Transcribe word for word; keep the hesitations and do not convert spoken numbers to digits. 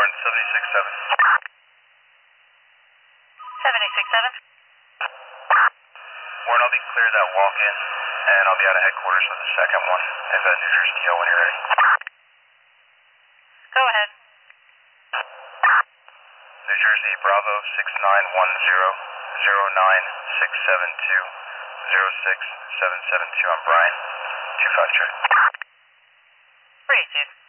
Warren, seventy-six seven. seventy-six seven. Warren, I'll be cleared that walk-in, and I'll be out of headquarters for the second one. If a New Jersey T O when you're ready. Go ahead. New Jersey, Bravo, six nine one zero, zero nine six seven two, zero six seven seven two. I'm Brian, two five check. Three, two.